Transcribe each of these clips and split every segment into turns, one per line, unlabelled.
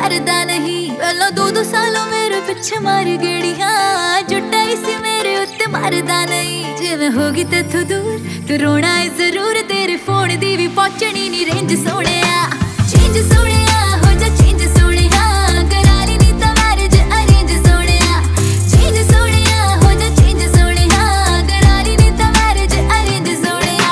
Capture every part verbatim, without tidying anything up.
करदा नहीं। पहला दो दो सालों मेरे पिछे मारी गेड़ियां, जुटा इसी मेरे उत्ते मारदा नहीं। जे मैं होगी तेथों दूर तो रोना है जरूर, तेरे फोन दी भी पहुंचनी नहीं रेंज सोहणिया। चेंज सोहणिया हो जा चेंज सोहणिया, करा ली नी तां मैरिज अरेंज सोहणिया। चेंज सोहणिया हो जा चेंज सोहणिया, करा ली नी तां मैरिज अरेंज सोहणिया।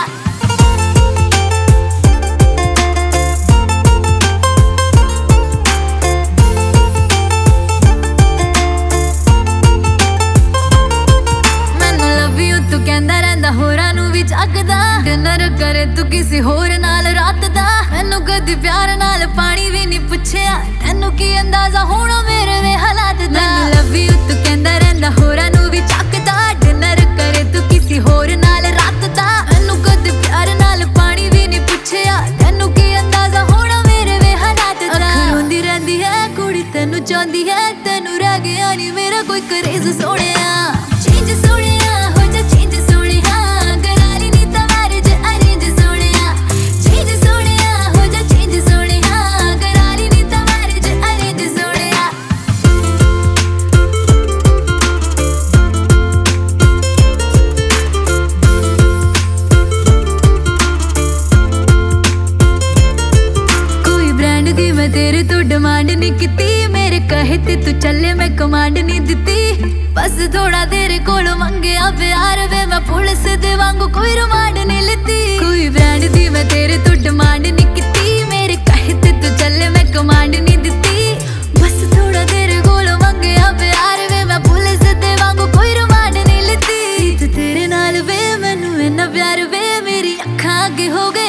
मैनू लव यू तू कहंदा रहिंदा होरां नू भी जगदा, डिनर करे तू किसी होर नाल रात दा। मैनू कदी प्यार नाल पानी भी नहीं पुछया, तैनू की अंदाजा होना मेरे वे हालात दा। मैनू लव यू तू कहंदा रहिंदा होरां नू भी जगदा, डिनर करे तू किसी होर नाल रात दा। मैनू कदी प्यार नाल पानी भी नहीं पुछया, तैनू की अंदाजा होना मेरे वे हालात दा। अख रोंदी रहिंदी है कुड़ी तैनू चाहंदी है, तैनू रह गया नहीं मेरा कोई करेज सोहणिया। चेंज सोहणिया हो जा चेंज सोहणिया, करा ली नी तां मैरिज अरेंज सोहणिया। चेंज सोहणिया हो जा चेंज सोहणिया, करा ली नी तां मैरिज अरेंज सोहणिया। कोई ब्रांड दी मैं तेरे तो डिमांड नहीं कीती, मेरे कहे ते तू चले मैं कमांड नहीं दित्ती। बस थोड़ा तेरे कोलों मंगया प्यार वे, मैं पुलिस दे वांगू कोई रिमांड नहीं लेती। कोई ब्रांड दी मैं तेरे तो डिमांड नहीं कीती, मेरे कहे ते तू चले मैं कमांड नहीं दित्ती। बस थोड़ा तेरे कोलों मंगया प्यार वे, मैं पुलिस दे वांगू कोई रिमांड नहीं लेती। ते तेरे नाल वे मैनू इन्ना प्यार वे, मेरी अखां अगे हो गई